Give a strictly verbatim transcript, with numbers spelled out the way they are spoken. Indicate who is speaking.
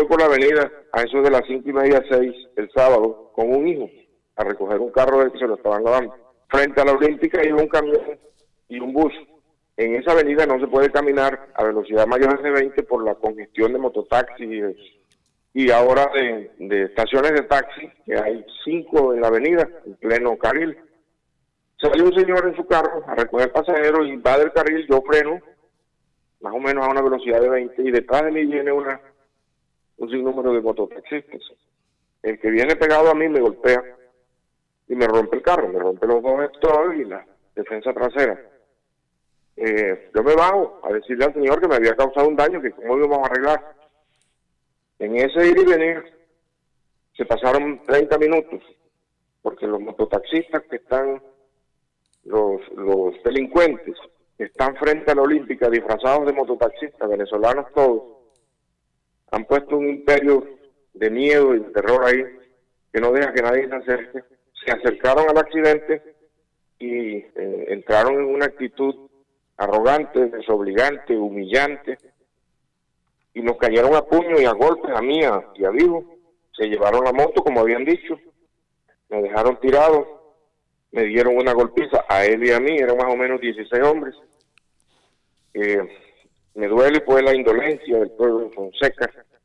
Speaker 1: voy por la avenida a eso de las cinco y media, seis, el sábado, con un hijo, a recoger un carro de que se lo estaban lavando. Frente a la Olímpica iba un camión y un bus. En esa avenida no se puede caminar a velocidad mayor de veinte por la congestión de mototaxis y ahora de, de estaciones de taxi, que hay cinco en la avenida, en pleno carril. Salió un señor en su carro a recoger pasajeros y va del carril, yo freno, más o menos a una velocidad de veinte, y detrás de mí viene una un sinnúmero de mototaxistas. El que viene pegado a mí me golpea y me rompe el carro, me rompe los dos extintores y la defensa trasera. Eh, yo me bajo a decirle al señor que me había causado un daño, que cómo lo íbamos a arreglar. En ese ir y venir se pasaron treinta minutos, porque los mototaxistas que están, los, los delincuentes que están frente a la Olímpica disfrazados de mototaxistas, venezolanos todos, han puesto un imperio de miedo y de terror ahí, que no deja que nadie se acerque. Se acercaron al accidente y eh, entraron en una actitud arrogante, desobligante, humillante, y nos cayeron a puño y a golpes a mí y a Vivo. Se llevaron la moto, como habían dicho, me dejaron tirado, me dieron una golpiza a él y a mí, eran más o menos dieciséis hombres. Eh, me duele pues la indolencia del pueblo de Fonseca,